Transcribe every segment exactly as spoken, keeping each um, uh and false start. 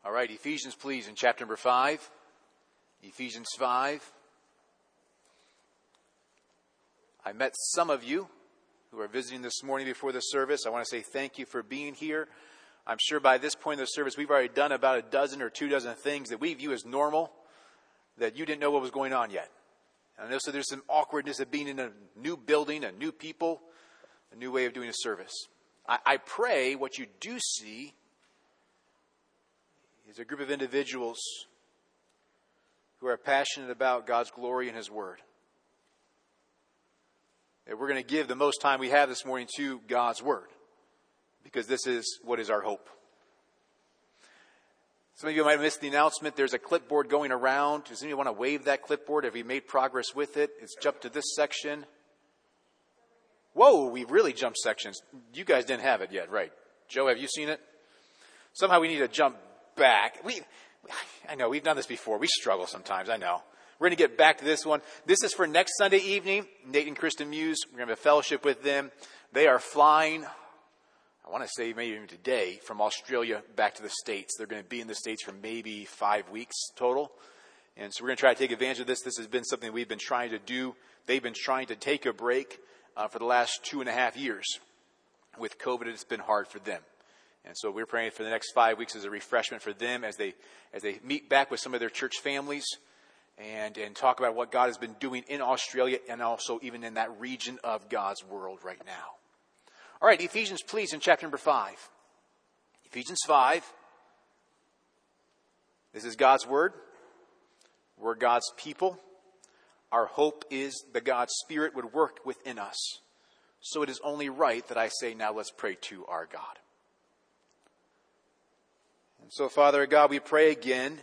All right, Ephesians, please, in chapter number five. Ephesians five. I met some of you who are visiting this morning before the service. I want to say thank you for being here. I'm sure by this point in the service, we've already done about a dozen or two dozen things that we view as normal, that you didn't know what was going on yet. And I know so there's some awkwardness of being in a new building, a new people, a new way of doing a service. I, I pray what you do see is a group of individuals who are passionate about God's glory and His Word. That we're going to give the most time we have this morning to God's Word, because this is what is our hope. Some of you might have missed the announcement. There's a clipboard going around. Does anyone want to wave that clipboard? Have we made progress with it? It's jumped to this section. Whoa, we've really jumped sections. You guys didn't have it yet, right? Joe, have you seen it? Somehow we need to jump back. We, I know, we've done this before. We struggle sometimes, I know. We're going to get back to this one. This is for next Sunday evening. Nate and Kristen Muse, we're going to have a fellowship with them. They are flying, I want to say maybe even today, from Australia back to the States. They're going to be in the States for maybe five weeks total. And so we're going to try to take advantage of this. This has been something we've been trying to do. They've been trying to take a break uh, for the last two and a half years. With COVID, it's been hard for them. And so we're praying for the next five weeks as a refreshment for them as they as they meet back with some of their church families and, and talk about what God has been doing in Australia and also even in that region of God's world right now. All right, Ephesians, please, in chapter number five. Ephesians five. This is God's Word. We're God's people. Our hope is that God's Spirit would work within us. So it is only right that I say, now let's pray to our God. And so, Father God, we pray again,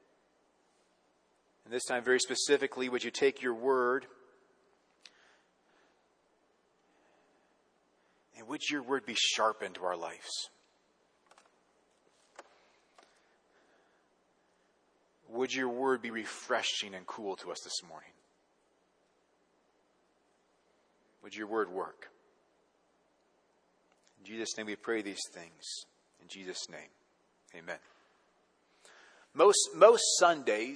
and this time very specifically, would you take your word, and would your word be sharpened to our lives? Would your word be refreshing and cool to us this morning? Would your word work? In Jesus' name we pray these things. In Jesus' name. Amen. Most most Sundays,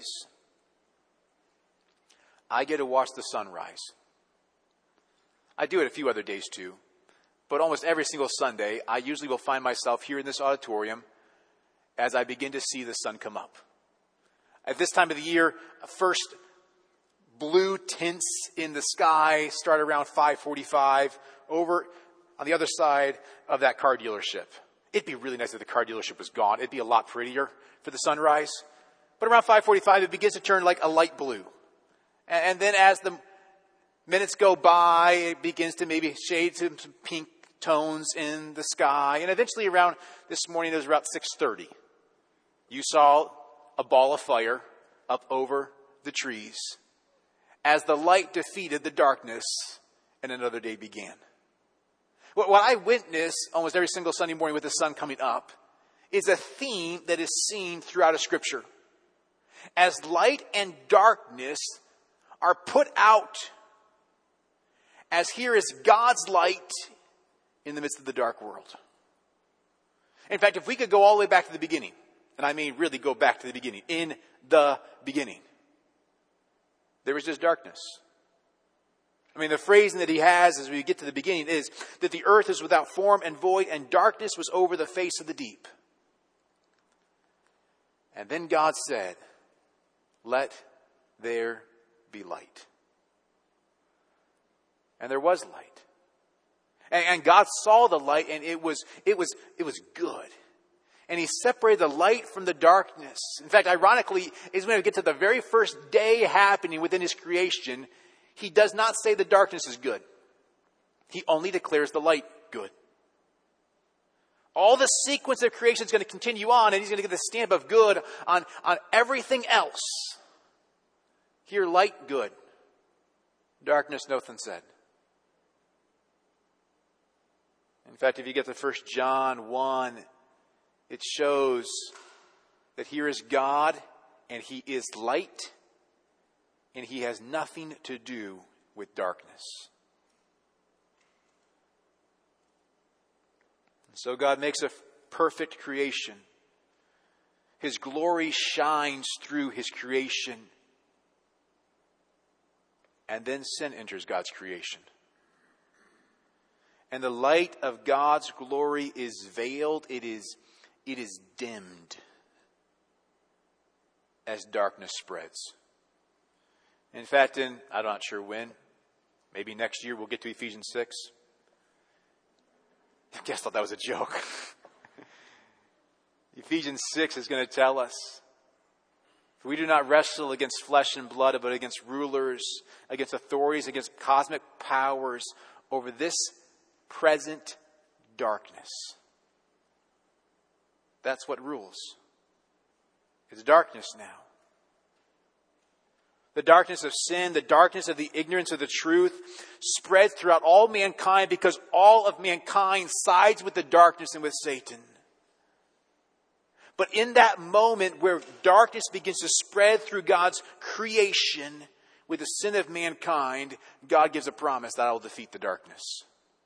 I get to watch the sunrise. I do it a few other days too. But almost every single Sunday, I usually will find myself here in this auditorium as I begin to see the sun come up. At this time of the year, first blue tints in the sky start around five forty-five over on the other side of that car dealership. It'd be really nice if the car dealership was gone. It'd be a lot prettier for the sunrise. But around five forty-five, it begins to turn like a light blue. And then as the minutes go by, it begins to maybe shade some pink tones in the sky. And eventually around this morning, it was about six thirty. You saw a ball of fire up over the trees as the light defeated the darkness and another day began. What I witness almost every single Sunday morning with the sun coming up is a theme that is seen throughout a scripture. As light and darkness are put out, as here is God's light in the midst of the dark world. In fact, if we could go all the way back to the beginning, and I mean really go back to the beginning, in the beginning, there was just darkness. I mean, the phrasing that he has as we get to the beginning is that the earth is without form and void, and darkness was over the face of the deep. And then God said, let there be light. And there was light. And, and God saw the light, and it was, it was, it was good. And he separated the light from the darkness. In fact, ironically, is when we get to the very first day happening within his creation, he does not say the darkness is good. He only declares the light good. All the sequence of creation is going to continue on, and he's going to get the stamp of good on, on everything else. Here, light, good. Darkness, nothing said. In fact, if you get to First John one, it shows that here is God, and he is light, and he has nothing to do with darkness. So God makes a perfect creation. His glory shines through His creation. And then sin enters God's creation. And the light of God's glory is veiled. It is, it is dimmed as darkness spreads. In fact, in, I'm not sure when, maybe next year we'll get to Ephesians six. I guess I thought that was a joke. Ephesians six is going to tell us, for we do not wrestle against flesh and blood, but against rulers, against authorities, against cosmic powers over this present darkness. That's what rules. It's darkness now. The darkness of sin, the darkness of the ignorance of the truth spreads throughout all mankind because all of mankind sides with the darkness and with Satan. But in that moment where darkness begins to spread through God's creation with the sin of mankind, God gives a promise that I will defeat the darkness.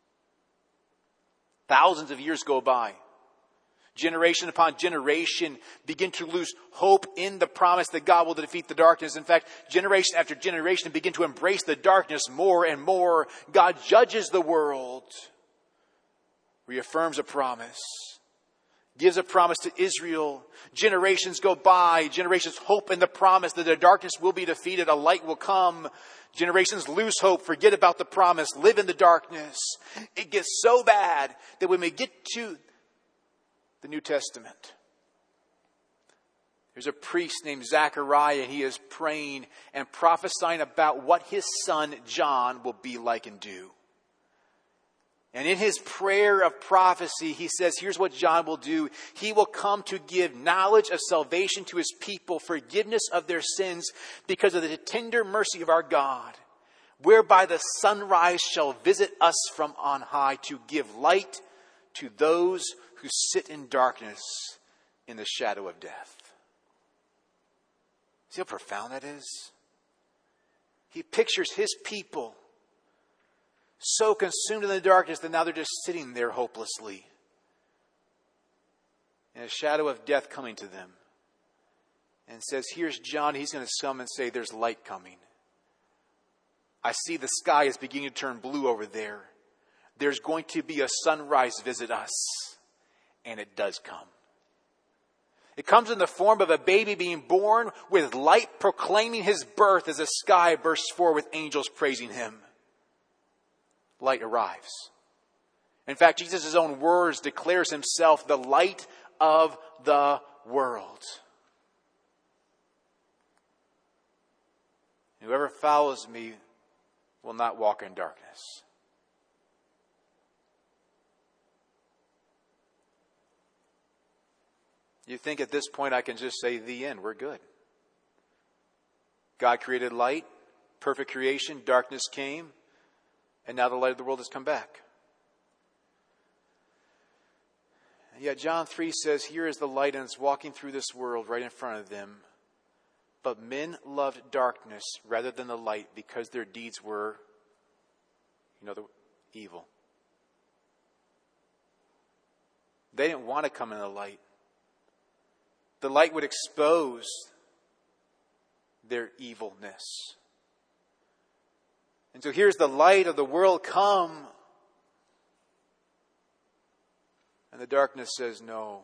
Thousands of years go by. Generation upon generation begin to lose hope in the promise that God will defeat the darkness. In fact, generation after generation begin to embrace the darkness more and more. God judges the world, reaffirms a promise, gives a promise to Israel. Generations go by. Generations hope in the promise that the darkness will be defeated. A light will come. Generations lose hope, forget about the promise, live in the darkness. It gets so bad that when we get to the New Testament, there's a priest named Zechariah, and he is praying and prophesying about what his son John will be like and do. And in his prayer of prophecy, he says, here's what John will do. He will come to give knowledge of salvation to his people, forgiveness of their sins, because of the tender mercy of our God, whereby the sunrise shall visit us from on high to give light to those who sit in darkness in the shadow of death. See how profound that is? He pictures his people so consumed in the darkness that now they're just sitting there hopelessly in a shadow of death coming to them. And says, here's John. He's going to come and say, there's light coming. I see the sky is beginning to turn blue over there. There's going to be a sunrise visit us. And it does come. It comes in the form of a baby being born with light proclaiming his birth as the sky bursts forth with angels praising him. Light arrives. In fact, Jesus' own words declares himself the light of the world. Whoever follows me will not walk in darkness. You think at this point I can just say the end, we're good. God created light, perfect creation, darkness came, and now the light of the world has come back. And yet John three says, here is the light, and it's walking through this world right in front of them. But men loved darkness rather than the light because their deeds were, you know, the evil. They didn't want to come in the light. The light would expose their evilness. And so here's the light of the world come. And the darkness says no.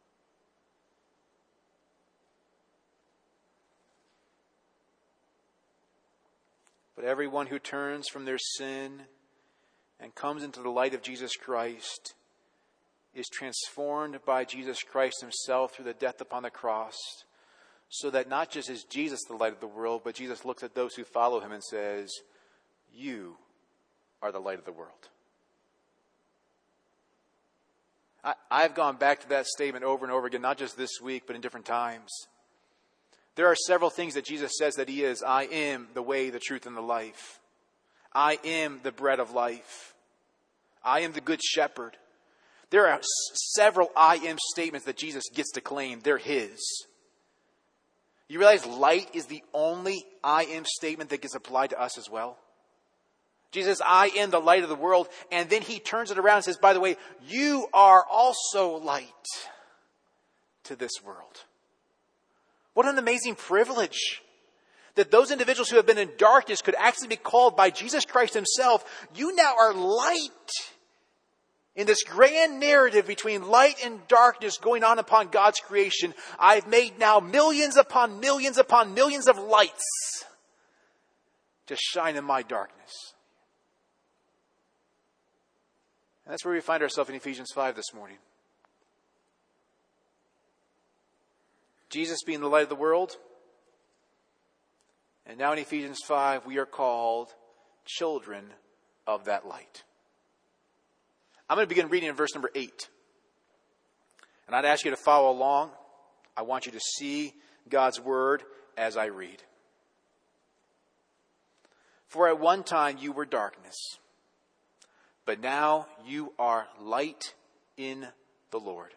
But everyone who turns from their sin and comes into the light of Jesus Christ is transformed by Jesus Christ himself through the death upon the cross, so that not just is Jesus the light of the world, but Jesus looks at those who follow him and says, you are the light of the world. I, I've gone back to that statement over and over again, not just this week, but in different times. There are several things that Jesus says that he is. I am the way, the truth, and the life. I am the bread of life. I am the good shepherd. There are s- several I am statements that Jesus gets to claim. They're his. You realize light is the only I am statement that gets applied to us as well? Jesus says, I am the light of the world. And then he turns it around and says, by the way, you are also light to this world. What an amazing privilege that those individuals who have been in darkness could actually be called by Jesus Christ himself. You now are light. In this grand narrative between light and darkness going on upon God's creation, I've made now millions upon millions upon millions of lights to shine in my darkness. And that's where we find ourselves in Ephesians five this morning. Jesus being the light of the world. And now in Ephesians five, we are called children of that light. I'm going to begin reading in verse number eight. And I'd ask you to follow along. I want you to see God's word as I read. For at one time you were darkness, but now you are light in the Lord.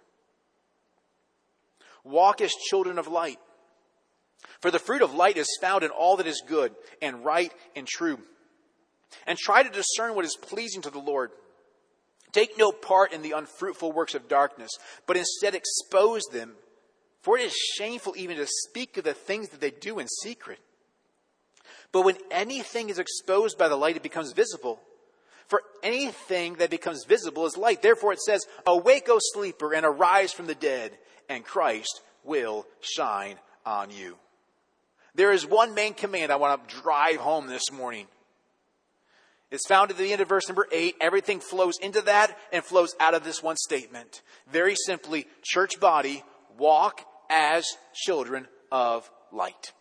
Walk as children of light. For the fruit of light is found in all that is good and right and true. And try to discern what is pleasing to the Lord. Take no part in the unfruitful works of darkness, but instead expose them. For it is shameful even to speak of the things that they do in secret. But when anything is exposed by the light, it becomes visible. For anything that becomes visible is light. Therefore it says, awake, O sleeper, and arise from the dead, and Christ will shine on you. There is one main command I want to drive home this morning. It's found at the end of verse number eight. Everything flows into that and flows out of this one statement. Very simply, church body, walk as children of light.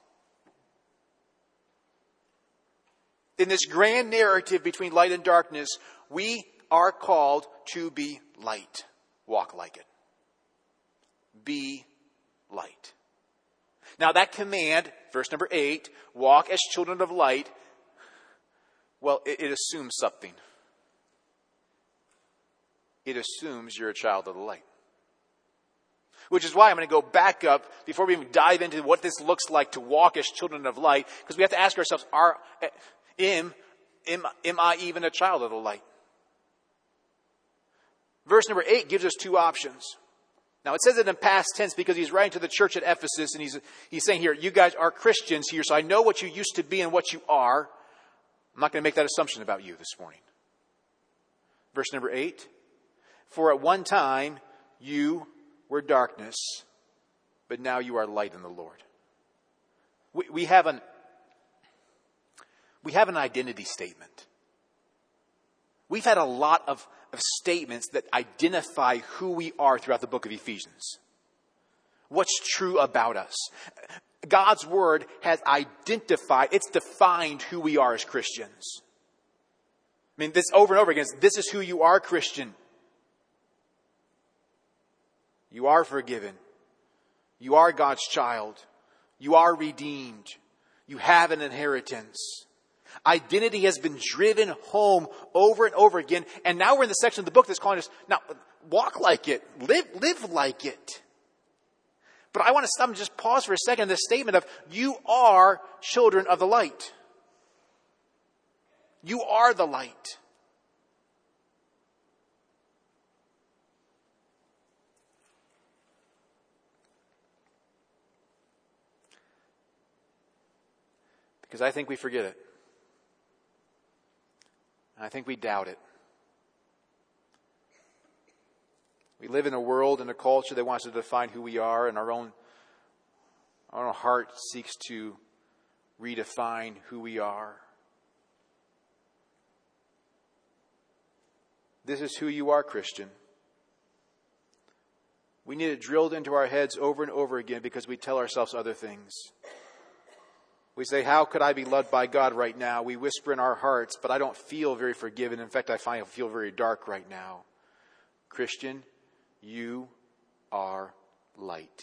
In this grand narrative between light and darkness, we are called to be light. Walk like it. Be light. Now that command, verse number eight, walk as children of light, well, it, it assumes something. It assumes you're a child of the light. Which is why I'm going to go back up before we even dive into what this looks like to walk as children of light, because we have to ask ourselves, are, am, am, am I even a child of the light? Verse number eight gives us two options. Now, it says it in past tense because he's writing to the church at Ephesus, and he's, he's saying here, you guys are Christians here, so I know what you used to be and what you are. I'm not going to make that assumption about you this morning. Verse number eight, for at one time you were darkness, but now you are light in the Lord. We, we have an, we have an identity statement. We've had a lot of of statements that identify who we are throughout the book of Ephesians. What's true about us. God's word has identified, it's defined who we are as Christians. I mean, this over and over again, this is who you are, Christian. You are forgiven. You are God's child. You are redeemed. You have an inheritance. Identity has been driven home over and over again. And now we're in the section of the book that's calling us, now, walk like it. Live, live like it. But I want to stop and just pause for a second on this statement of, you are children of the light. You are the light. Because I think we forget it. I think we doubt it. We live in a world and a culture that wants to define who we are, and our own, our own heart seeks to redefine who we are. This is who you are, Christian. We need it drilled into our heads over and over again because we tell ourselves other things. We say, how could I be loved by God right now? We whisper in our hearts, but I don't feel very forgiven. In fact, I find I feel very dark right now. Christian, you are light.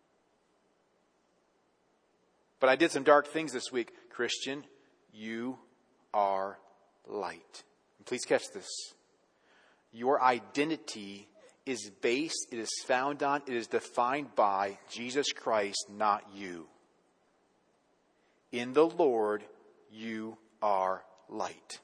But I did some dark things this week. Christian, you are light. And please catch this. Your identity is based, it is found on, it is defined by Jesus Christ, not you. In the Lord, you are light.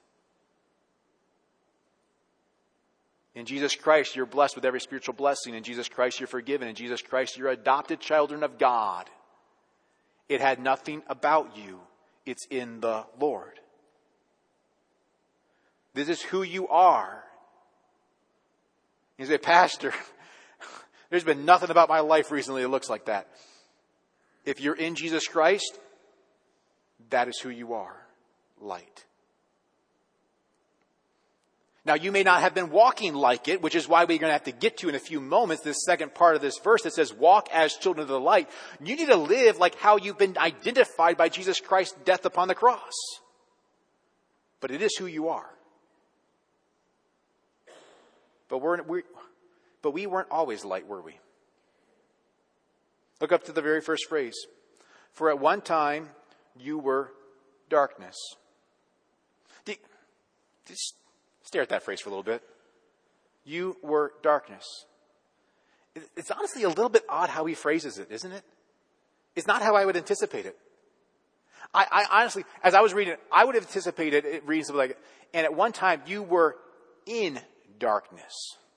In Jesus Christ, you're blessed with every spiritual blessing. In Jesus Christ, you're forgiven. In Jesus Christ, you're adopted children of God. It had nothing about you. It's in the Lord. This is who you are. You say, Pastor, there's been nothing about my life recently that looks like that. If you're in Jesus Christ, that is who you are. Light. Now, you may not have been walking like it, which is why we're going to have to get to in a few moments this second part of this verse that says, walk as children of the light. You need to live like how you've been identified by Jesus Christ's death upon the cross. But it is who you are. But we're, we but we weren't always light, were we? Look up to the very first phrase. For at one time, you were darkness. Do you, just stare at that phrase for a little bit. You were darkness. It's honestly a little bit odd how he phrases it, isn't it? It's not how I would anticipate it. I, I honestly, as I was reading it, I would have anticipated it reading something like, and at one time you were in darkness.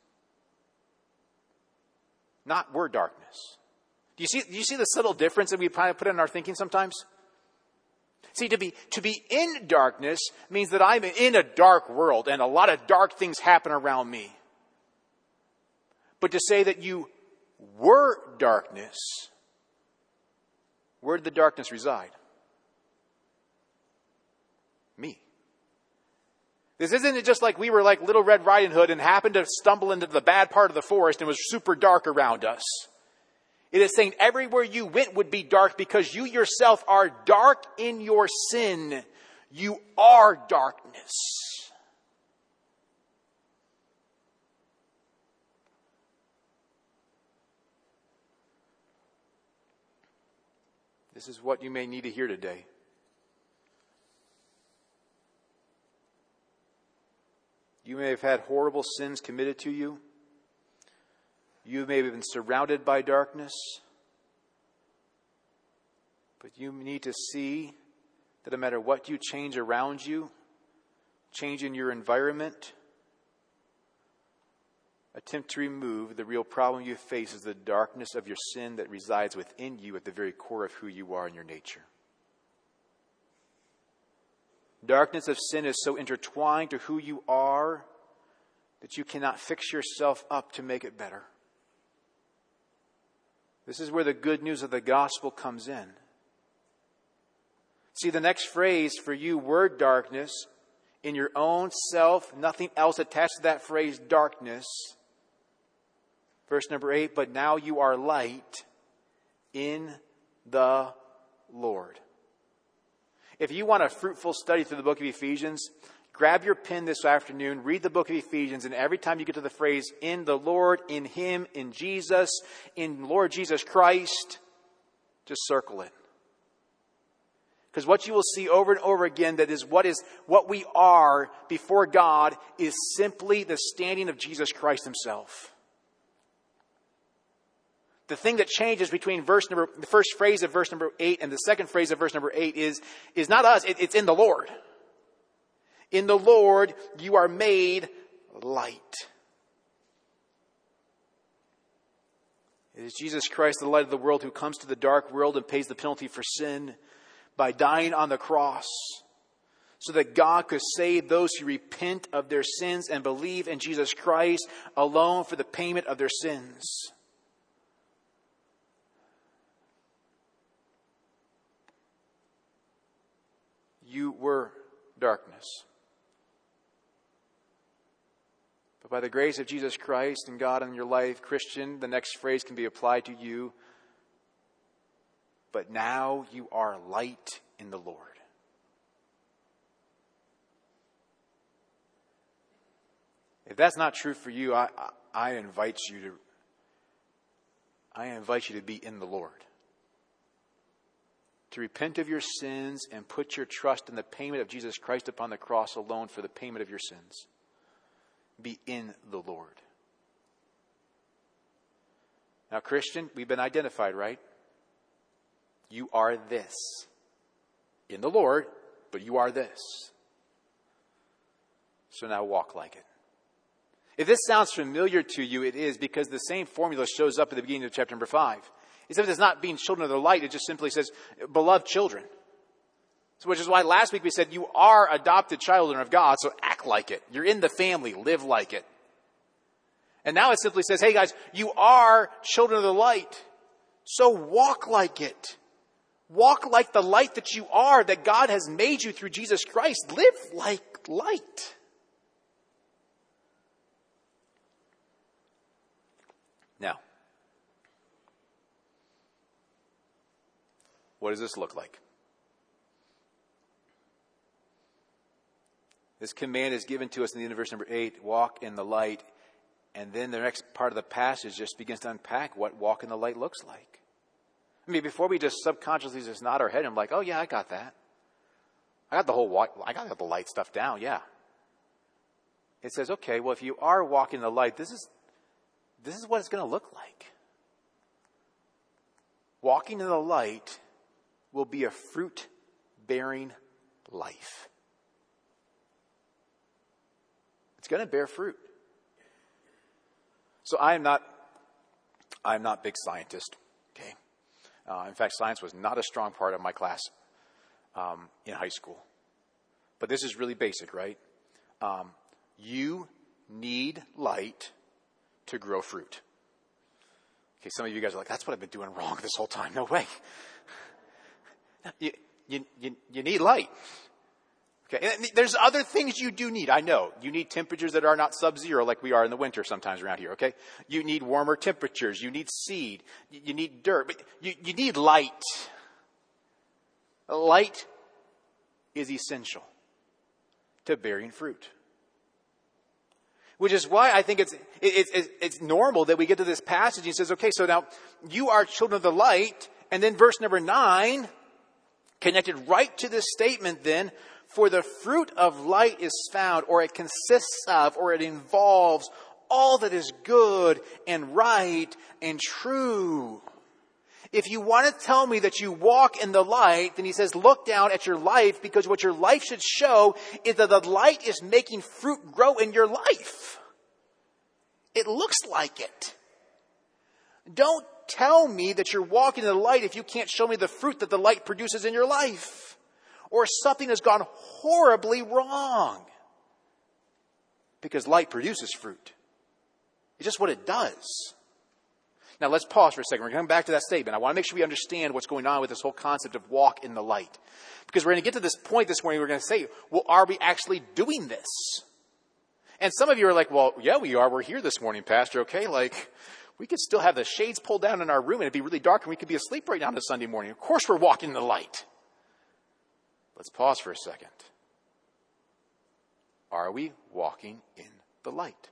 Not were darkness. Do you see, do you see the subtle difference that we kind of put in our thinking sometimes? See, to be, to be in darkness means that I'm in a dark world and a lot of dark things happen around me. But to say that you were darkness, where did the darkness reside? Me. This isn't just like we were like Little Red Riding Hood and happened to stumble into the bad part of the forest and it was super dark around us. It is saying everywhere you went would be dark because you yourself are dark in your sin. You are darkness. This is what you may need to hear today. You may have had horrible sins committed to you. You may have been surrounded by darkness. But you need to see that no matter what you change around you, change in your environment, attempt to remove the real problem you face is the darkness of your sin that resides within you at the very core of who you are in your nature. Darkness of sin is so intertwined to who you are that you cannot fix yourself up to make it better. This is where the good news of the gospel comes in. See, the next phrase for you, were darkness, in your own self, nothing else attached to that phrase, darkness. Verse number eight, but now you are light in the Lord. If you want a fruitful study through the book of Ephesians, grab your pen this afternoon, read the book of Ephesians, and every time you get to the phrase, in the Lord, in Him, in Jesus, in Lord Jesus Christ, just circle it. Because what you will see over and over again, that is what is what we are before God, is simply the standing of Jesus Christ Himself. The thing that changes between verse number, the first phrase of verse number eight and the second phrase of verse number eight is, is not us, it, it's in the Lord. In the Lord, you are made light. It is Jesus Christ, the light of the world, who comes to the dark world and pays the penalty for sin by dying on the cross, so that God could save those who repent of their sins and believe in Jesus Christ alone for the payment of their sins. You were darkness. But by the grace of Jesus Christ and God in your life, Christian, the next phrase can be applied to you. But now you are light in the Lord. If that's not true for you, I, I, I invite you to I invite you to be in the Lord. To repent of your sins and put your trust in the payment of Jesus Christ upon the cross alone for the payment of your sins. Be in the Lord. Now, Christian, we've been identified, right? You are this. In the Lord, but you are this. So now walk like it. If this sounds familiar to you, it is because the same formula shows up at the beginning of chapter number five. Except it's not being children of the light. It just simply says, beloved children. So which is why last week we said you are adopted children of God, so act like it. You're in the family, live like it. And now it simply says, hey guys, you are children of the light, so walk like it. Walk like the light that you are, that God has made you through Jesus Christ. Live like light. Now, what does this look like? This command is given to us in the end of verse number eight, walk in the light. And then the next part of the passage just begins to unpack what walk in the light looks like. I mean, before we just subconsciously just nod our head and I'm like, oh yeah, I got that. I got the whole walk, I got the light stuff down, yeah. It says, okay, well, if you are walking in the light, this is, this is what it's going to look like. Walking in the light will be a fruit-bearing life. It's going to bear fruit. So I am not, I am not big scientist, okay? Uh, in fact, science was not a strong part of my class um, in high school. But this is really basic, right? Um, you need light to grow fruit. Okay, some of you guys are like, that's what I've been doing wrong this whole time. No way. You, you, you, you need light. Okay, and there's other things you do need. I know. You need temperatures that are not sub-zero like we are in the winter sometimes around here, okay? You need warmer temperatures. You need seed. You need dirt. But you, you need light. Light is essential to bearing fruit. Which is why I think it's, it's, it's, it's normal that we get to this passage and he says, okay, so now you are children of the light. And then verse number nine, connected right to this statement then, for the fruit of light is found, or it consists of, or it involves all that is good and right and true. If you want to tell me that you walk in the light, then he says, look down at your life, because what your life should show is that the light is making fruit grow in your life. It looks like it. Don't tell me that you're walking in the light if you can't show me the fruit that the light produces in your life. Or something has gone horribly wrong. Because light produces fruit. It's just what it does. Now let's pause for a second. We're going to come back to that statement. I want to make sure we understand what's going on with this whole concept of walk in the light. Because we're going to get to this point this morning. We're going to say, well, are we actually doing this? And some of you are like, well, yeah, we are. We're here this morning, Pastor. Okay, like, we could still have the shades pulled down in our room and it'd be really dark and we could be asleep right now on a Sunday morning. Of course we're walking in the light. Let's pause for a second. Are we walking in the light?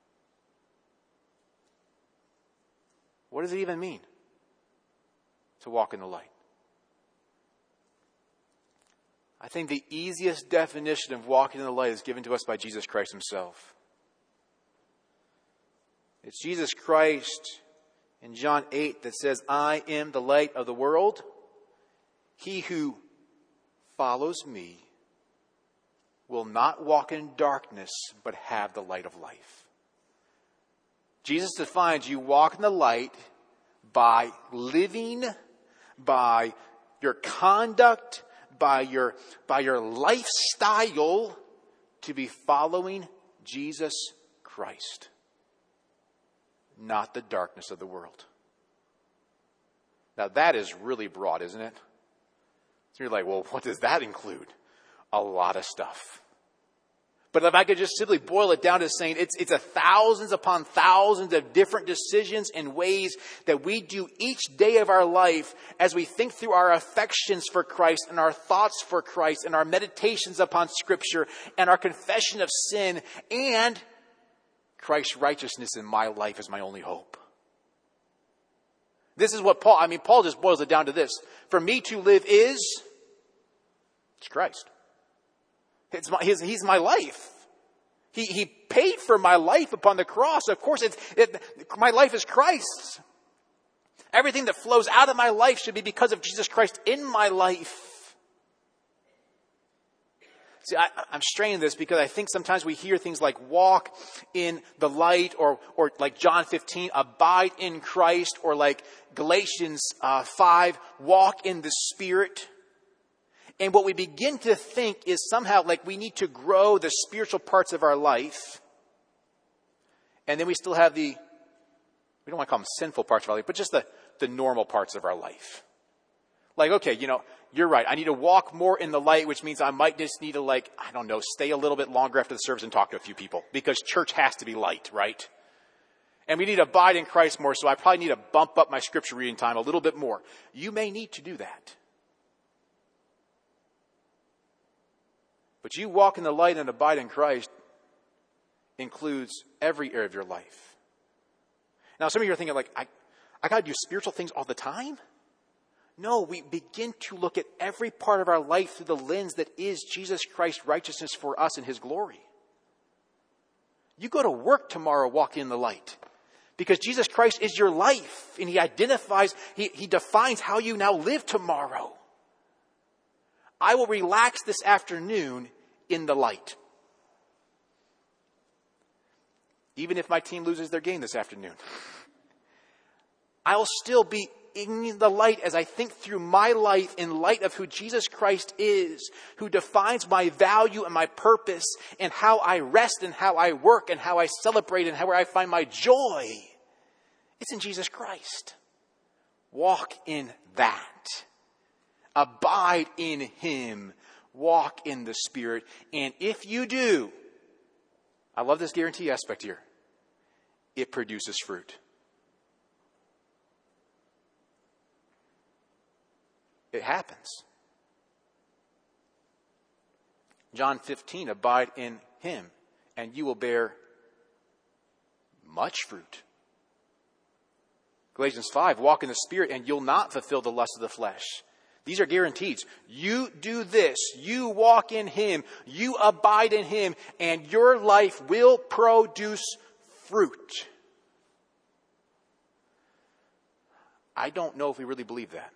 What does it even mean to walk in the light? I think the easiest definition of walking in the light is given to us by Jesus Christ himself. It's Jesus Christ in John eight that says, I am the light of the world. He who follows me will not walk in darkness, but have the light of life. Jesus defines you walk in the light by living, by your conduct, by your, by your lifestyle to be following Jesus Christ, not the darkness of the world. Now that is really broad, isn't it? So you're like, well, what does that include? A lot of stuff. But if I could just simply boil it down to saying it's, it's a thousands upon thousands of different decisions and ways that we do each day of our life as we think through our affections for Christ and our thoughts for Christ and our meditations upon Scripture and our confession of sin and Christ's righteousness in my life is my only hope. This is what Paul, I mean, Paul just boils it down to this. For me to live is, it's Christ. It's my, his, he's my life. He, he paid for my life upon the cross. Of course, it's, it, my life is Christ's. Everything that flows out of my life should be because of Jesus Christ in my life. See, I, I'm straining this because I think sometimes we hear things like walk in the light, or or like John fifteen, abide in Christ, or like Galatians uh, five, walk in the Spirit. And what we begin to think is somehow like we need to grow the spiritual parts of our life. And then we still have the, we don't want to call them sinful parts of our life, but just the, the normal parts of our life. Like, okay, you know, you're right. I need to walk more in the light, which means I might just need to, like, I don't know, stay a little bit longer after the service and talk to a few people, because church has to be light, right? And we need to abide in Christ more, so I probably need to bump up my scripture reading time a little bit more. You may need to do that. But you walk in the light and abide in Christ includes every area of your life. Now, some of you are thinking, like, I, I got to do spiritual things all the time? No, we begin to look at every part of our life through the lens that is Jesus Christ's righteousness for us and his glory. You go to work tomorrow walking in the light, because Jesus Christ is your life, and he identifies, he, he defines how you now live tomorrow. I will relax this afternoon in the light. Even if my team loses their game this afternoon, I'll still be in the light as I think through my life in light of who Jesus Christ is, who defines my value and my purpose, and how I rest and how I work and how I celebrate and how I find my joy. It's in Jesus Christ. Walk in that. Abide in him. Walk in the Spirit. And if you do, I love this guarantee aspect here, it produces fruit. It happens. John fifteen, abide in him, and you will bear much fruit. Galatians five, walk in the Spirit, and you'll not fulfill the lust of the flesh. These are guarantees. You do this, you walk in him, you abide in him, and your life will produce fruit. I don't know if we really believe that.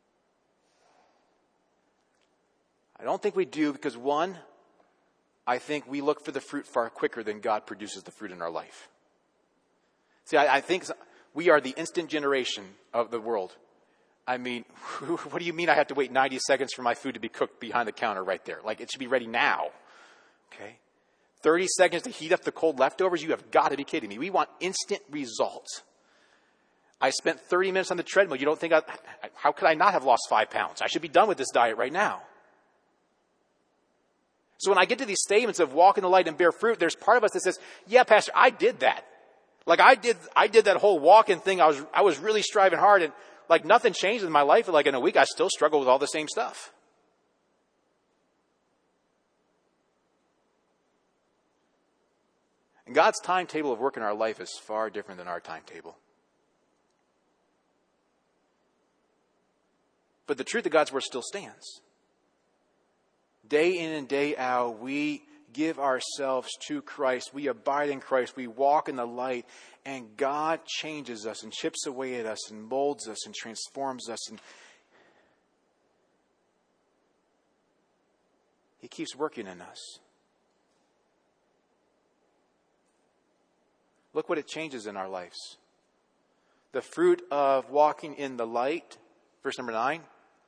I don't think we do, because one, I think we look for the fruit far quicker than God produces the fruit in our life. See, I, I think we are the instant generation of the world. I mean, what do you mean I have to wait ninety seconds for my food to be cooked behind the counter right there? Like, it should be ready now. Okay? thirty seconds to heat up the cold leftovers? You have got to be kidding me. We want instant results. I spent thirty minutes on the treadmill. You don't think I, how could I not have lost five pounds? I should be done with this diet right now. So when I get to these statements of walk in the light and bear fruit, there's part of us that says, yeah, Pastor, I did that. Like I did, I did that whole walking thing. I was, I was really striving hard, and like nothing changed in my life. Like in a week, I still struggle with all the same stuff. And God's timetable of work in our life is far different than our timetable. But the truth of God's word still stands. Day in and day out, we give ourselves to Christ. We abide in Christ. We walk in the light. And God changes us and chips away at us and molds us and transforms us. And he keeps working in us. Look what it changes in our lives. The fruit of walking in the light, verse number nine.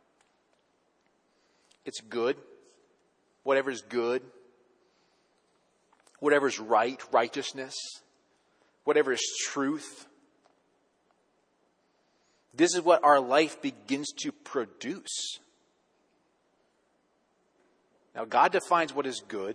It's good. Whatever's good, whatever's right, righteousness, whatever is truth. This is what our life begins to produce. Now, God defines what is good.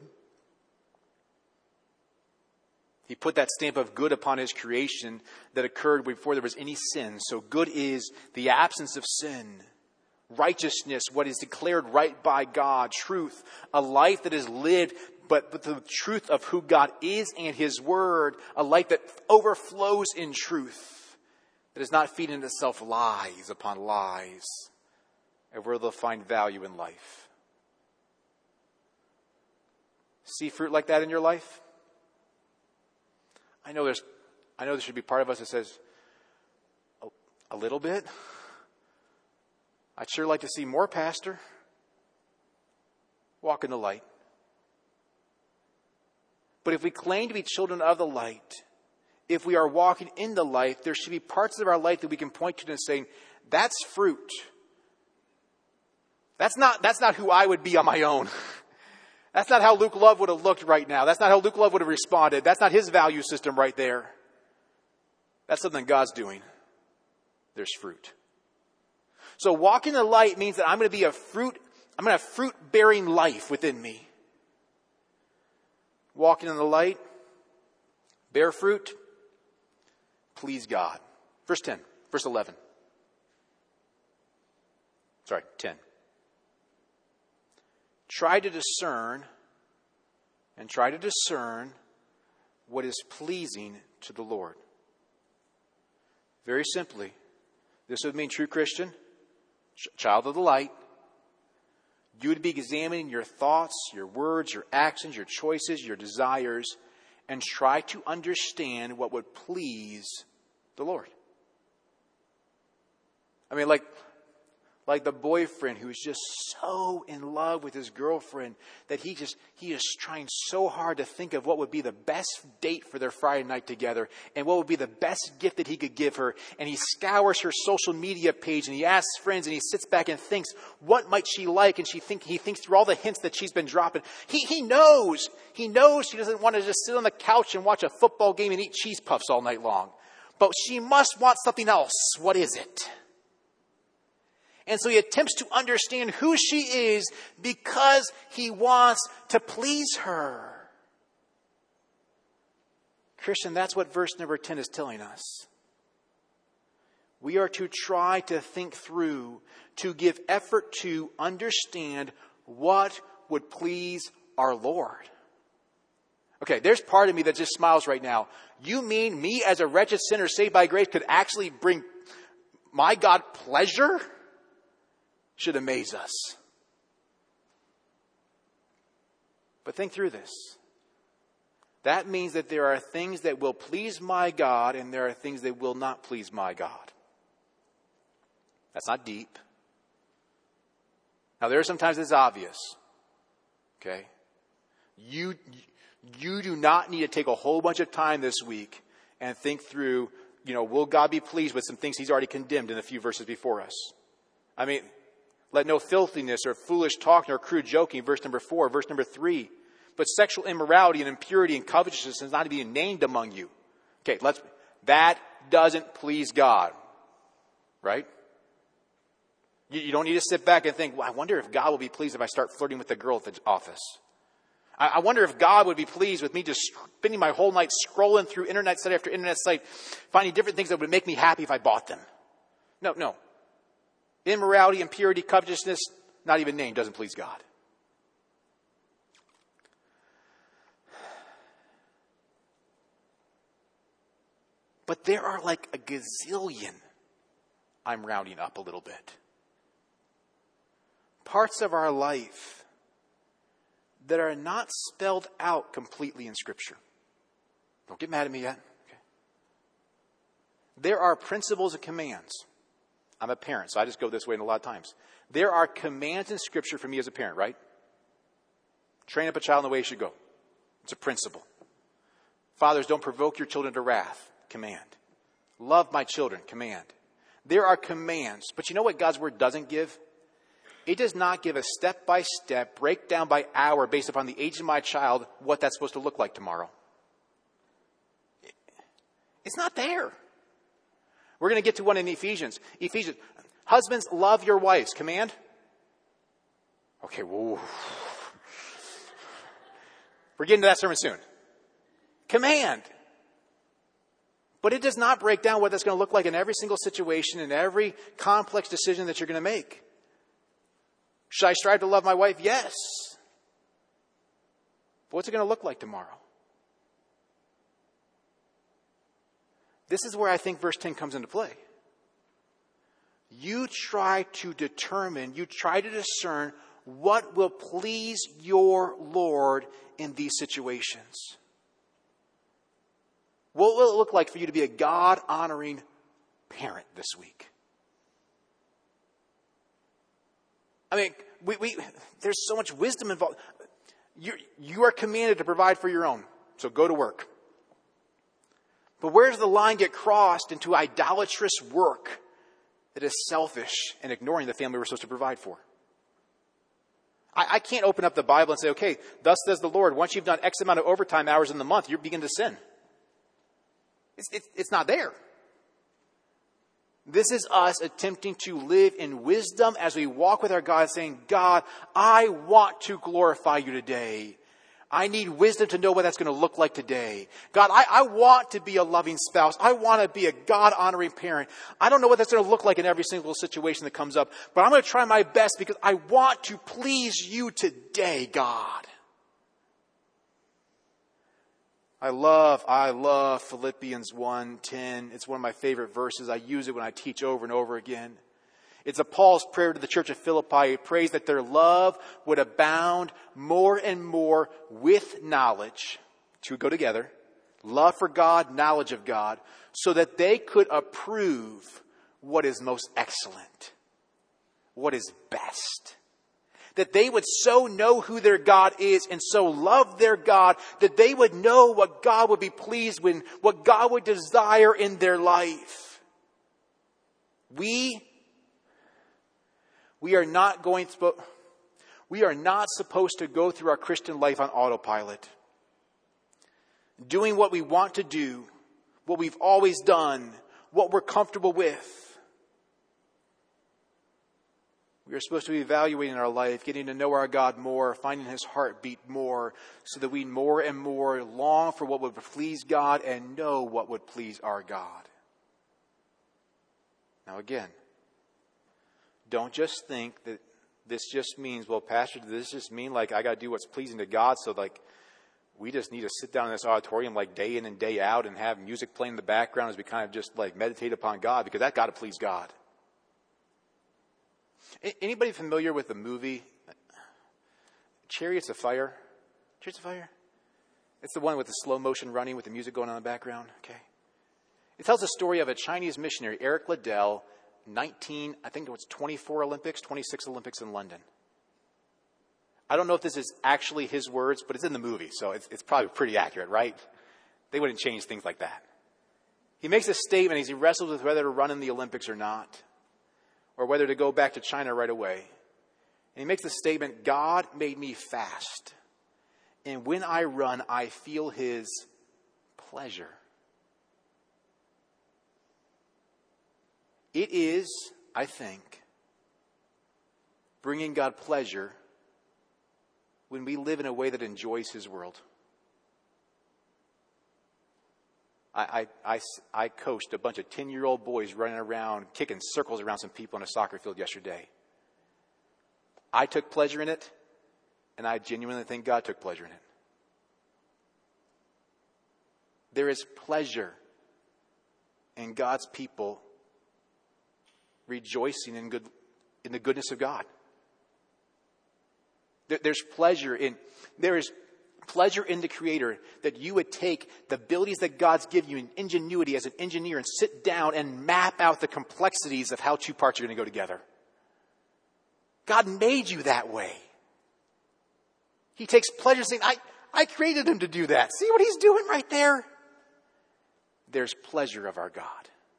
He put that stamp of good upon his creation that occurred before there was any sin. So good is the absence of sin. Righteousness, what is declared right by God. Truth, a life that is lived, but with the truth of who God is and his word. A life that overflows in truth. That is not feeding itself lies upon lies. And where they'll find value in life. See fruit like that in your life? I know there's, I know there should be part of us that says, a, a little bit? I'd sure like to see more, Pastor. Walk in the light. But if we claim to be children of the light, if we are walking in the light, there should be parts of our life that we can point to and saying, that's fruit. That's not, that's not who I would be on my own. That's not how Luke Love would have looked right now. That's not how Luke Love would have responded. That's not his value system right there. That's something God's doing. There's fruit. So walking in the light means that I'm going to be a fruit, I'm going to have fruit-bearing life within me. Walking in the light, bear fruit, please God. Verse ten, verse eleven. Sorry, ten. Try to discern and try to discern what is pleasing to the Lord. Very simply, this would mean true Christian, ch- child of the light. You would be examining your thoughts, your words, your actions, your choices, your desires, and try to understand what would please the Lord. I mean, like, like the boyfriend who is just so in love with his girlfriend that he just, he is trying so hard to think of what would be the best date for their Friday night together and what would be the best gift that he could give her. And he scours her social media page and he asks friends and he sits back and thinks, what might she like? And she think, he thinks through all the hints that she's been dropping. He, he knows, he knows she doesn't want to just sit on the couch and watch a football game and eat cheese puffs all night long. But she must want something else. What is it? And so he attempts to understand who she is because he wants to please her. Christian, that's what verse number ten is telling us. We are to try to think through, to give effort to understand what would please our Lord. Okay, there's part of me that just smiles right now. You mean me as a wretched sinner saved by grace could actually bring my God pleasure? Should amaze us. But think through this. That means that there are things that will please my God and there are things that will not please my God. That's not deep. Now there are some times it's obvious. Okay? You, you do not need to take a whole bunch of time this week and think through, you know, will God be pleased with some things he's already condemned in a few verses before us? I mean, let no filthiness or foolish talk nor crude joking, verse number four, verse number three. But sexual immorality and impurity and covetousness is not to be named among you. Okay, let's, that doesn't please God. Right? You, you don't need to sit back and think, well, I wonder if God will be pleased if I start flirting with the girl at the office. I, I wonder if God would be pleased with me just spending my whole night scrolling through internet site after internet site, finding different things that would make me happy if I bought them. No, no. Immorality, impurity, covetousness, not even named, doesn't please God. But there are like a gazillion, I'm rounding up a little bit, parts of our life that are not spelled out completely in Scripture. Don't get mad at me yet. Okay. There are principles and commands. I'm a parent, so I just go this way a lot of times. There are commands in Scripture for me as a parent, right? Train up a child in the way he should go. It's a principle. Fathers, don't provoke your children to wrath. Command. Love my children. Command. There are commands. But you know what God's Word doesn't give? It does not give a step-by-step, breakdown by hour, based upon the age of my child, what that's supposed to look like tomorrow. It's not there. We're going to get to one in Ephesians. Ephesians. Husbands, love your wives. Command? Okay, whoa. We're getting to that sermon soon. Command. But it does not break down what that's going to look like in every single situation, in every complex decision that you're going to make. Should I strive to love my wife? Yes. But what's it going to look like tomorrow? This is where I think verse ten comes into play. You try to determine, you try to discern what will please your Lord in these situations. What will it look like for you to be a God-honoring parent this week? I mean, we, we, there's so much wisdom involved. You, you are commanded to provide for your own. So go to work. But where does the line get crossed into idolatrous work that is selfish and ignoring the family we're supposed to provide for? I, I can't open up the Bible and say, okay, thus says the Lord, once you've done X amount of overtime hours in the month, you begin to sin. It's, it's, it's not there. This is us attempting to live in wisdom as we walk with our God, saying, God, I want to glorify you today. I need wisdom to know what that's going to look like today. God, I, I want to be a loving spouse. I want to be a God-honoring parent. I don't know what that's going to look like in every single situation that comes up, but I'm going to try my best because I want to please you today, God. I love, I love Philippians one ten. It's one of my favorite verses. I use it when I teach over and over again. It's a Paul's prayer to the church of Philippi. He prays that their love would abound more and more with knowledge. Two go together. Love for God, knowledge of God, so that they could approve what is most excellent, what is best. That they would so know who their God is and so love their God that they would know what God would be pleased with, what God would desire in their life. We We are not going to, we are not supposed to go through our Christian life on autopilot. Doing what we want to do, what we've always done, what we're comfortable with. We are supposed to be evaluating our life, getting to know our God more, finding his heartbeat more, so that we more and more long for what would please God and know what would please our God. Now again, don't just think that this just means, well, Pastor, does this just mean like I got to do what's pleasing to God? So like we just need to sit down in this auditorium like day in and day out and have music playing in the background as we kind of just like meditate upon God, because that got to please God. Anybody familiar with the movie Chariots of Fire? Chariots of Fire? It's the one with the slow motion running with the music going on in the background. Okay. It tells the story of a Chinese missionary, Eric Liddell, nineteen, I think it was twenty-four Olympics, twenty-six Olympics in London. I don't know if this is actually his words, but it's in the movie, so it's, it's probably pretty accurate, right? They wouldn't change things like that. He makes a statement as he wrestles with whether to run in the Olympics or not, or whether to go back to China right away. And he makes the statement, God made me fast, and when I run, I feel his pleasure. It is, I think, bringing God pleasure when we live in a way that enjoys his world. I, I, I, I coached a bunch of ten-year-old boys running around, kicking circles around some people on a soccer field yesterday. I took pleasure in it, and I genuinely think God took pleasure in it. There is pleasure in God's people rejoicing in good, in the goodness of God. There, there's pleasure in, there is pleasure in the Creator that you would take the abilities that God's given you in ingenuity as an engineer and sit down and map out the complexities of how two parts are going to go together. God made you that way. He takes pleasure saying, I, I created him to do that. See what he's doing right there? There's pleasure of our God.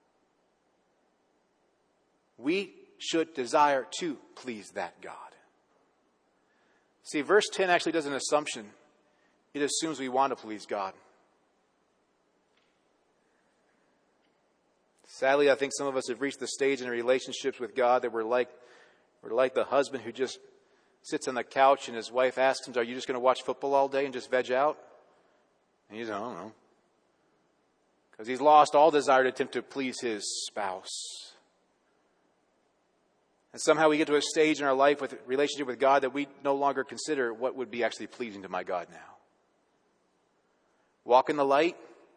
We should desire to please that God. See, verse ten actually does an assumption. It assumes we want to please God. Sadly, I think some of us have reached the stage in our relationships with God that we're like, we're like the husband who just sits on the couch and his wife asks him, are you just going to watch football all day and just veg out? And he's, I don't know. Because he's lost all desire to attempt to please his spouse. And somehow we get to a stage in our life with relationship with God that we no longer consider what would be actually pleasing to my God now. Walk in the light,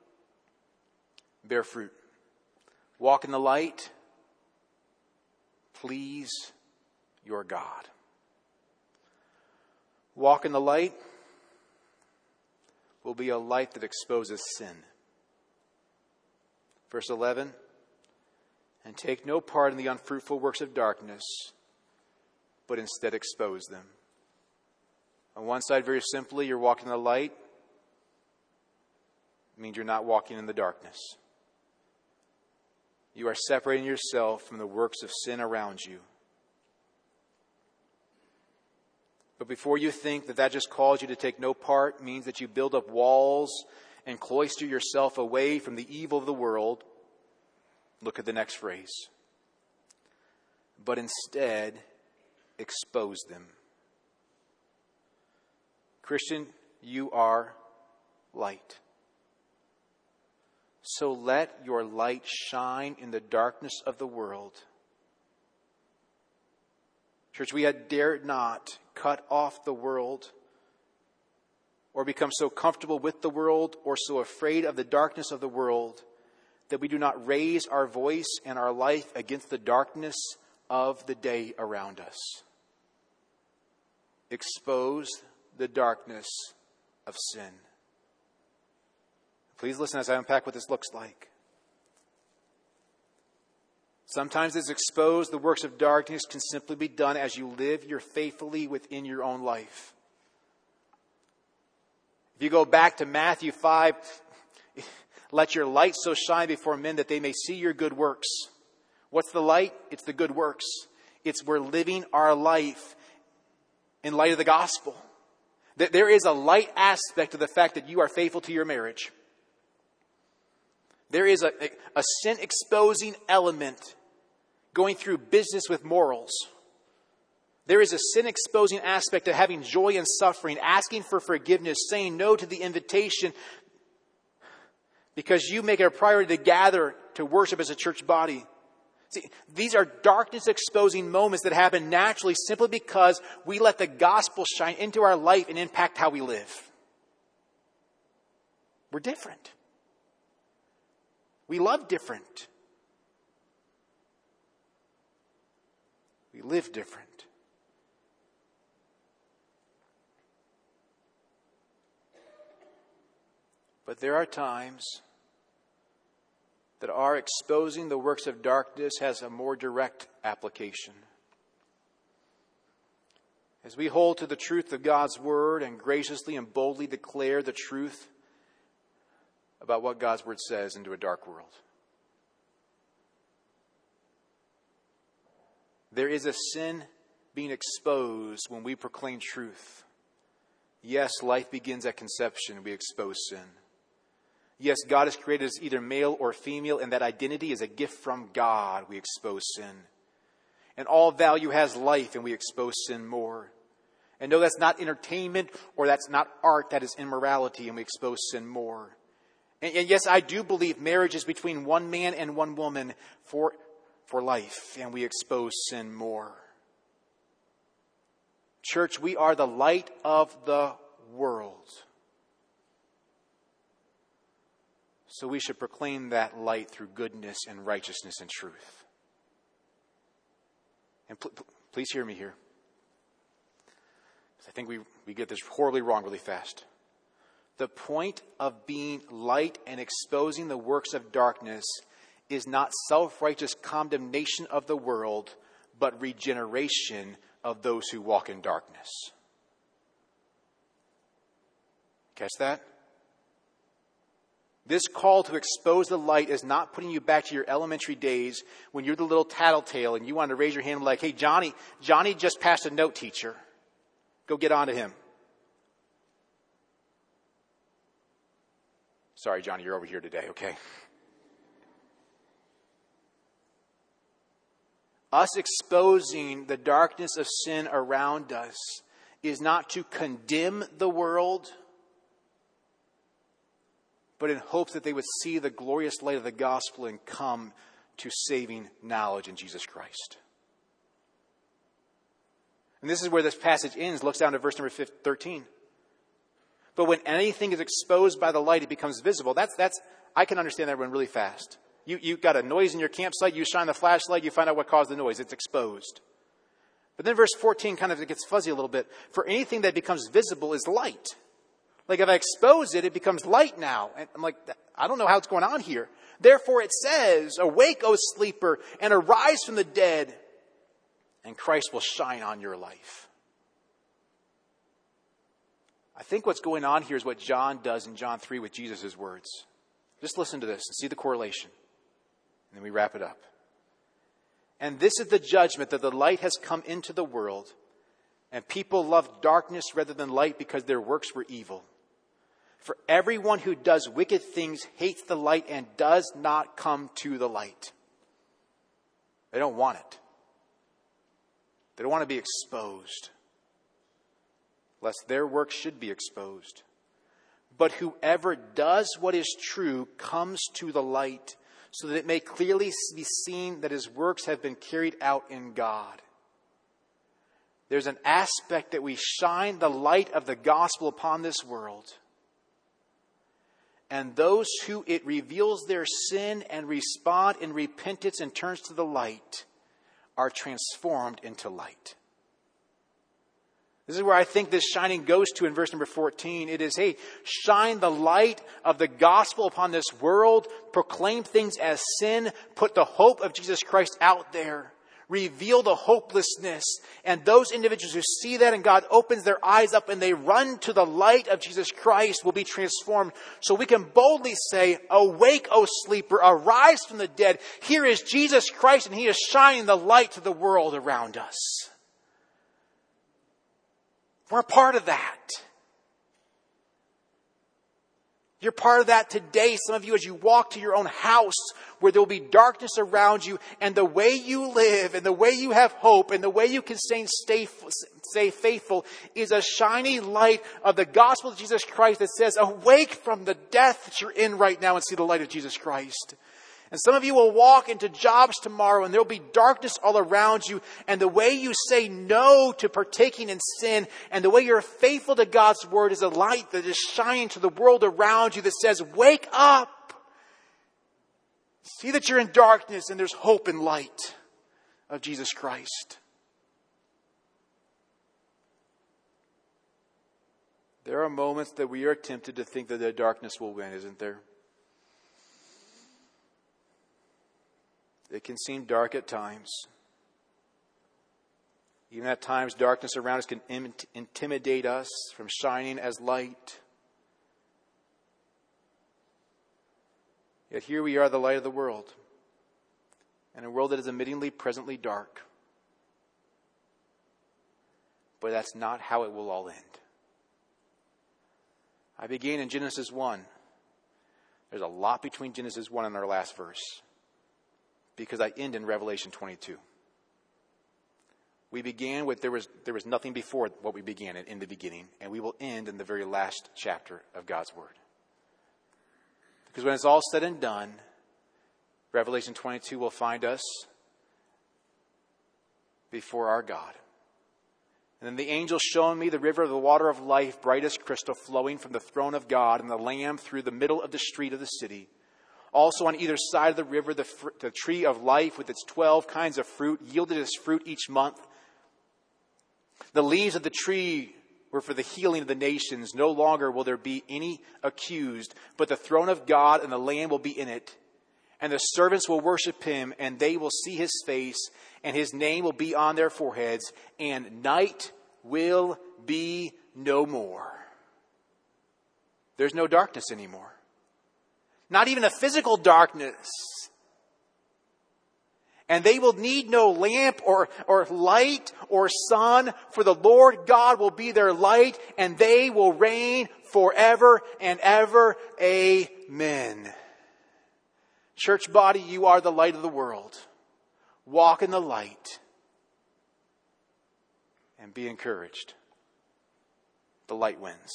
bear fruit. Walk in the light, please your God. Walk in the light will be a light that exposes sin. Verse eleven, and take no part in the unfruitful works of darkness, but instead expose them. On one side, very simply, you're walking in the light. means you're not walking in the darkness. You are separating yourself from the works of sin around you. But before you think that that just calls you to take no part, means that you build up walls and cloister yourself away from the evil of the world, look at the next phrase. But instead, expose them. Christian, you are light. So let your light shine in the darkness of the world. Church, we had dared not cut off the world or become so comfortable with the world or so afraid of the darkness of the world that we do not raise our voice and our life against the darkness of the day around us. Expose the darkness of sin. Please listen as I unpack what this looks like. Sometimes it's exposed. The works of darkness can simply be done as you live your faithfully within your own life. If you go back to Matthew five, let your light so shine before men that they may see your good works. What's the light? It's the good works. It's we're living our life in light of the gospel. There is a light aspect to the fact that you are faithful to your marriage. There is a, a, a sin-exposing element going through business with morals. There is a sin-exposing aspect of having joy in suffering, asking for forgiveness, saying no to the invitation because you make it a priority to gather to worship as a church body. See, these are darkness-exposing moments that happen naturally simply because we let the gospel shine into our life and impact how we live. We're different. We love different. We live different. But there are times that our exposing the works of darkness has a more direct application. As we hold to the truth of God's word and graciously and boldly declare the truth about what God's word says into a dark world. There is a sin being exposed when we proclaim truth. Yes, life begins at conception. We expose sin. Yes, God has created us either male or female, and that identity is a gift from God. We expose sin. And all value has life, and we expose sin more. And no, that's not entertainment, or that's not art. That is immorality, and we expose sin more. And, and yes, I do believe marriage is between one man and one woman for, for life, and we expose sin more. Church, we are the light of the world. So we should proclaim that light through goodness and righteousness and truth. And pl- pl- please hear me here. I think we, we get this horribly wrong really fast. The point of being light and exposing the works of darkness is not self-righteous condemnation of the world, but regeneration of those who walk in darkness. Catch that? This call to expose the light is not putting you back to your elementary days when you're the little tattletale and you want to raise your hand like, hey, Johnny, Johnny just passed a note, teacher. Go get on to him. Sorry, Johnny, you're over here today, okay? Us exposing the darkness of sin around us is not to condemn the world, but in hopes that they would see the glorious light of the gospel and come to saving knowledge in Jesus Christ. And this is where this passage ends. Looks down to verse number thirteen. But when anything is exposed by the light, it becomes visible. That's, that's, I can understand that one really fast. You, you've got a noise in your campsite, you shine the flashlight, you find out what caused the noise. It's exposed. But then verse fourteen kind of gets fuzzy a little bit. For anything that becomes visible is light. Like if I expose it, it becomes light now. And I'm like, I don't know how it's going on here. Therefore it says, awake, O sleeper, and arise from the dead, and Christ will shine on your life. I think what's going on here is what John does in John three with Jesus' words. Just listen to this and see the correlation. And then we wrap it up. And this is the judgment, that the light has come into the world, and people love darkness rather than light because their works were evil. For everyone who does wicked things hates the light and does not come to the light. They don't want it. They don't want to be exposed, lest their work should be exposed. But whoever does what is true comes to the light, so that it may clearly be seen that his works have been carried out in God. There's an aspect that we shine the light of the gospel upon this world. And those who it reveals their sin and respond in repentance and turns to the light are transformed into light. This is where I think this shining goes to in verse number fourteen. It is, hey, shine the light of the gospel upon this world. Proclaim things as sin. Put the hope of Jesus Christ out there. Reveal the hopelessness. And those individuals who see that and God opens their eyes up and they run to the light of Jesus Christ will be transformed. So we can boldly say, awake, O sleeper, arise from the dead. Here is Jesus Christ and he is shining the light to the world around us. We're a part of that. You're part of that today. Some of you, as you walk to your own house where there will be darkness around you, and the way you live and the way you have hope and the way you can stay, stay, stay faithful is a shiny light of the gospel of Jesus Christ that says, awake from the death that you're in right now and see the light of Jesus Christ. And some of you will walk into jobs tomorrow and there will be darkness all around you. And the way you say no to partaking in sin and the way you're faithful to God's word is a light that is shining to the world around you that says, wake up. See that you're in darkness and there's hope and light of Jesus Christ. There are moments that we are tempted to think that the darkness will win, isn't there? It can seem dark at times. Even at times, darkness around us can im- intimidate us from shining as light. Yet here we are, the light of the world, in a world that is admittingly presently dark. But that's not how it will all end. I began in Genesis one. There's a lot between Genesis one and our last verse, because I end in Revelation twenty-two. We began with, there was there was nothing before what we began in, in the beginning, and we will end in the very last chapter of God's Word. Because when it's all said and done, Revelation twenty-two will find us before our God. And then the angel showed me the river of the water of life, bright as crystal, flowing from the throne of God and the Lamb through the middle of the street of the city. Also on either side of the river, the, fr- the tree of life with its twelve kinds of fruit yielded its fruit each month. The leaves of the tree were for the healing of the nations. No longer will there be any accused, but the throne of God and the Lamb will be in it. And the servants will worship him, and they will see his face, and his name will be on their foreheads, and night will be no more. There's no darkness anymore. Not even a physical darkness. And they will need no lamp or, or light or sun, for the Lord God will be their light, and they will reign forever and ever. Amen. Church body, you are the light of the world. Walk in the light and be encouraged. The light wins.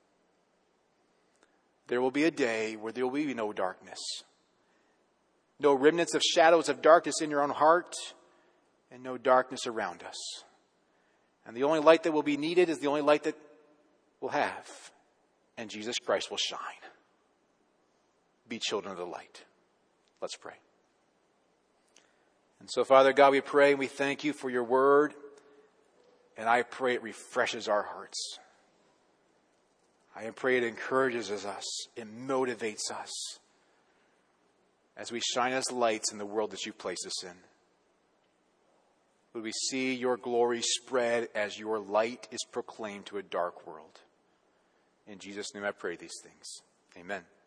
There will be a day where there will be no darkness. No remnants of shadows of darkness in your own heart, and no darkness around us. And the only light that will be needed is the only light that we'll have. And Jesus Christ will shine. Be children of the light. Let's pray. And so, Father God, we pray and we thank you for your word. And I pray it refreshes our hearts. I pray it encourages us. It motivates us as we shine as lights in the world that you place us in. Would we see your glory spread as your light is proclaimed to a dark world. In Jesus' name I pray these things. Amen.